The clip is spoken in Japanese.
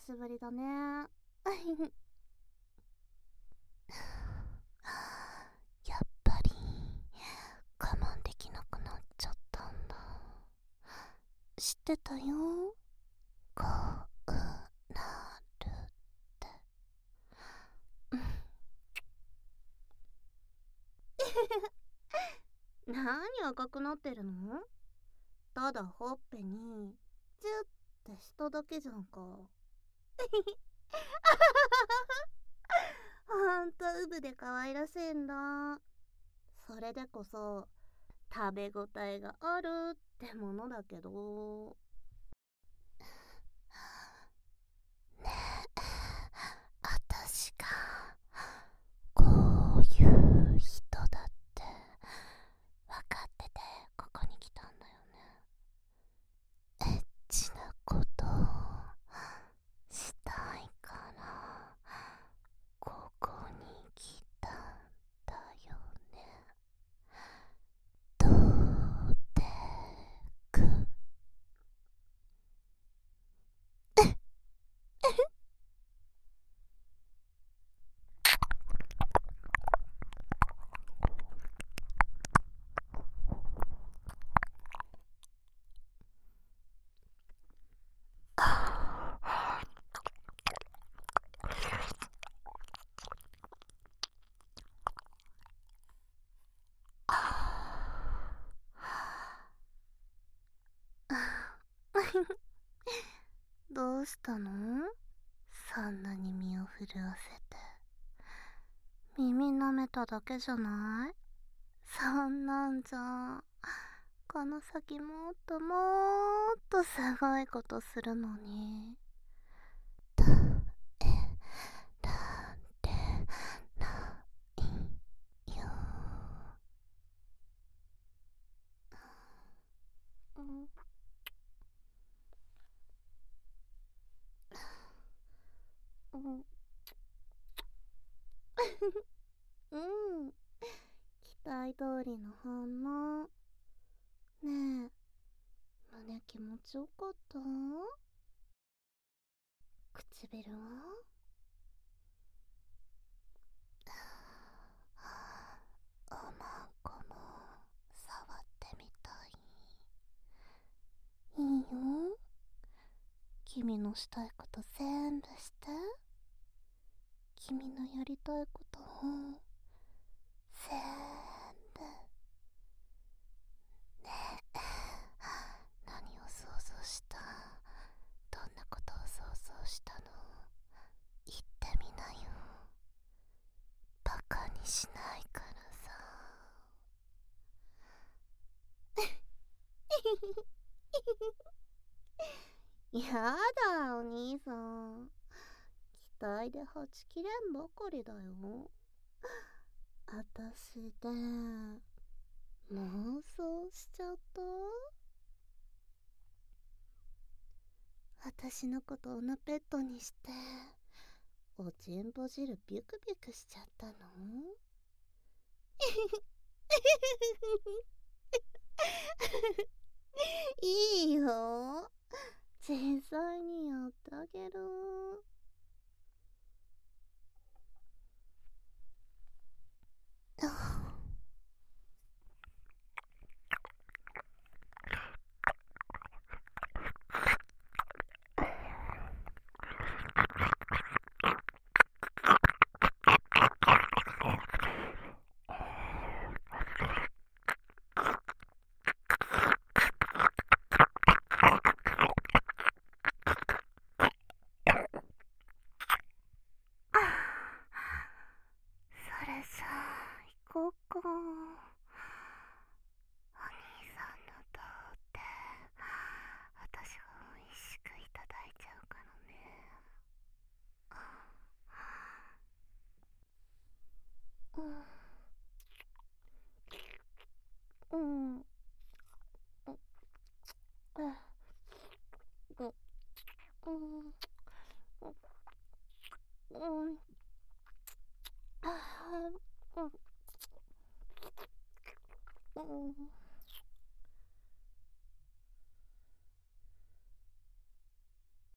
しぶりだね。 やっぱり我慢できなくなっちゃったんだ。知ってたよ、こうなるって。 何赤くなってるの？ただほっぺにチュッてしただけじゃんか。ほんとウブで可愛らしいんだ。それでこそ食べごたえがあるってものだけど。 ねえ、あたしがこういう人だって分かっててここに来たんだよね。エッチなことしたいからここに来たんだよね。どうでくん。 どうしたの？そんなに身を震わせて。耳舐めただけじゃない？そんなんじゃこの先もっともっとすごいことするのに。 えられないよ。 うんうんうん期待通りの反応。ねえ、胸気持ちよかった？唇は？ おまんこも触ってみたい。 いいよ。君のしたいこと全部して。君のやりたいことを全部。 ねえ、何を想像した？どんなことを想像したの？言ってみなよ。バカにしないからさ。 やだ、お兄さん。期待ではちきれんばかりだよ。あたしで妄想しちゃった？あたしのことおなペットにしておちんぽ汁ビュクビュクしちゃったの？いいよ、実際にやってあげる。それじゃあ行こうか。お兄さんのどうって私が美味しくいただいちゃうからね。うん。うん。うん。うん。ああ。うん。うん。